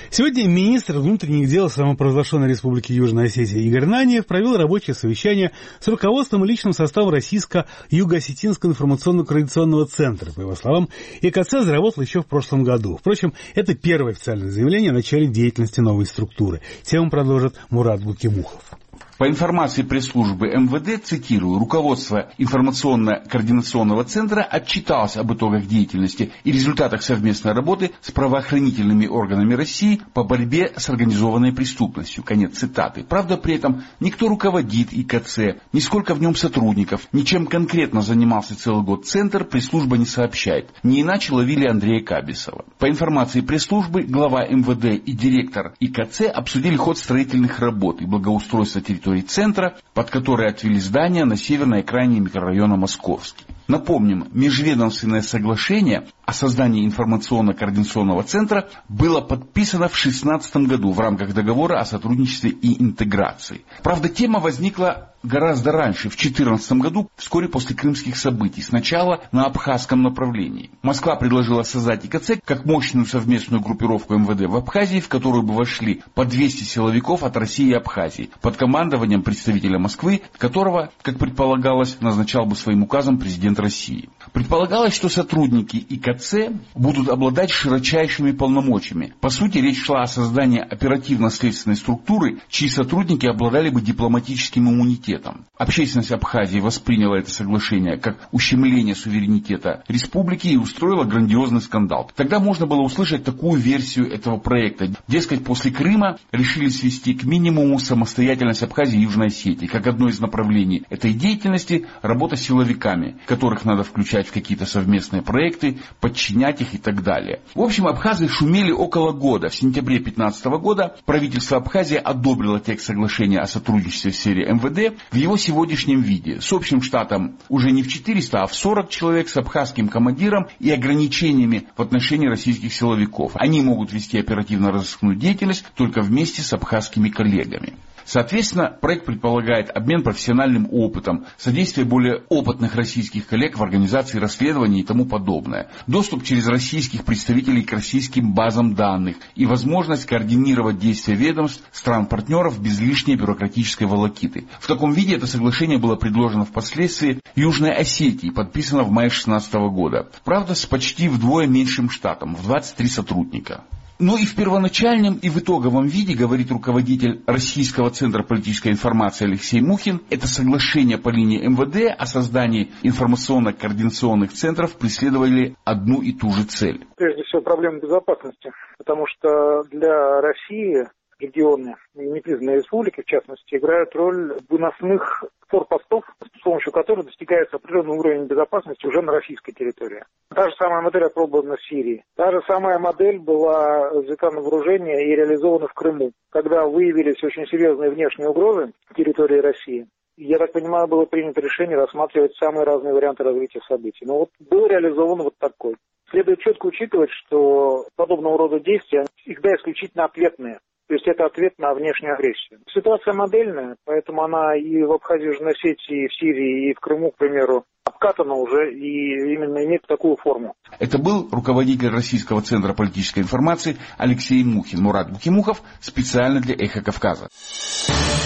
Сегодня министр внутренних дел самопровозглашенной Республики Южная Осетия Игорь Наниев провел рабочее совещание с руководством и личным составом Российско-Юго-Осетинского информационно-координационного центра. По его словам, ИКЦ заработал еще в прошлом году. Впрочем, это первое официальное заявление о начале деятельности новой структуры. Тему продолжит Мурат Гукимухов. По информации пресс-службы МВД, цитирую, руководство информационно-координационного центра отчиталось об итогах деятельности и результатах совместной работы с правоохранительными органами России по борьбе с организованной преступностью. Конец цитаты. Правда, при этом никто руководит ИКЦ, нисколько в нем сотрудников, ничем конкретно занимался целый год центр, пресс-служба не сообщает. Не иначе ловили Андрея Кабисова. По информации пресс-службы, глава МВД и директор ИКЦ обсудили ход строительных работ и благоустройства территории центра, под который отвели здания на северной окраине микрорайона Московский. Напомним, межведомственное соглашение о создании информационно-координационного центра было подписано в 2016 году в рамках договора о сотрудничестве и интеграции. Правда, тема возникла гораздо раньше, в 2014 году, вскоре после крымских событий, сначала на абхазском направлении. Москва предложила создать ИКЦ как мощную совместную группировку МВД в Абхазии, в которую бы вошли по 200 силовиков от России и Абхазии, под командованием представителя Москвы, которого, как предполагалось, назначал бы своим указом президент России. Предполагалось, что сотрудники ИКЦ будут обладать широчайшими полномочиями. По сути, речь шла о создании оперативно-следственной структуры, чьи сотрудники обладали бы дипломатическим иммунитетом. Общественность Абхазии восприняла это соглашение как ущемление суверенитета республики и устроила грандиозный скандал. Тогда можно было услышать такую версию этого проекта. Дескать, после Крыма решили свести к минимуму самостоятельность Абхазии и Южной Осетии. Как одно из направлений этой деятельности – работа с силовиками, которых надо включать в какие-то совместные проекты, подчинять их и так далее. В общем, абхазы шумели около года. В сентябре 2015 года правительство Абхазии одобрило текст соглашения о сотрудничестве в сфере МВД в его сегодняшнем виде, с общим штатом уже не в 400, а в 40 человек, с абхазским командиром и ограничениями в отношении российских силовиков. Они могут вести оперативно-розыскную деятельность только вместе с абхазскими коллегами. Соответственно, проект предполагает обмен профессиональным опытом, содействие более опытных российских коллег в организации расследований и тому подобное, доступ через российских представителей к российским базам данных и возможность координировать действия ведомств стран-партнеров без лишней бюрократической волокиты. В таком виде это соглашение было предложено впоследствии Южной Осетии, подписано в мае 2016 года. Правда, с почти вдвое меньшим штатом, в 23 сотрудника. Ну и в первоначальном и в итоговом виде, говорит руководитель Российского центра политической информации Алексей Мухин, это соглашение по линии МВД о создании информационно-координационных центров преследовали одну и ту же цель. Прежде всего, проблема безопасности, потому что для России регионы, непризнанные республики, в частности, играют роль выносных форпостов, с помощью которых достигается определенный уровень безопасности уже на российской территории. Та же самая модель опробована в Сирии. Та же самая модель была взята на вооружение и реализована в Крыму, когда выявились очень серьезные внешние угрозы территории России. Я так понимаю, было принято решение рассматривать самые разные варианты развития событий. Но вот был реализован вот такой. Следует четко учитывать, что подобного рода действия всегда исключительно ответные. То есть это ответ на внешнюю агрессию. Ситуация модельная, поэтому она и в Абхазии, Южной Осетии, и в Сирии, и в Крыму, к примеру, обкатана уже и именно имеет такую форму. Это был руководитель Российского центра политической информации Алексей Мухин. Мурат Гукимухов специально для «Эхо Кавказа».